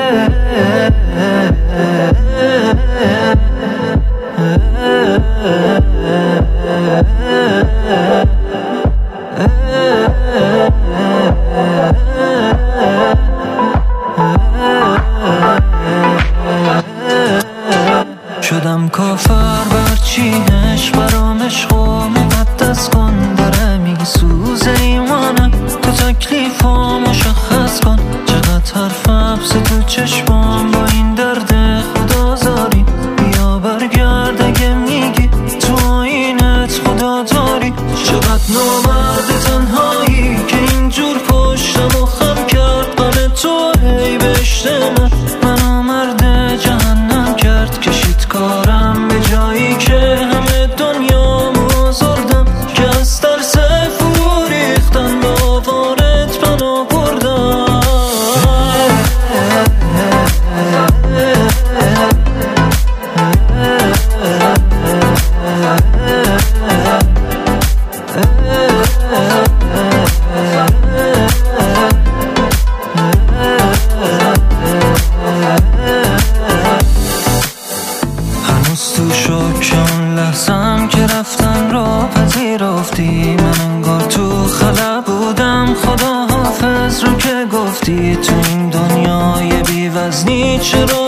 شدم کافر بر چینش، برام عشق و مقدس کن. داره میگی سوز ایمانم، تو تکلیفم مشخص کن. چقدر حرف حبس تو چشمام با این درد خدازاری. بیا برگرد اگه میگی تو آینت خدا داری. چقدر نامرد تنهایی که اینجور پشتم و خم کرد. قل تو هی بهشت منو مرد جهنم کرد. کشید کارم به جایی که همه دنیا مزردم، که از ترس فرو ریختن باورت پناه بردم. هنوز تو شکم لحظم که رفتن را پذیرفتی. من انگار تو خلا بودم، خدا حافظ رو که گفتی. تو این دنیای بی وزنی چرا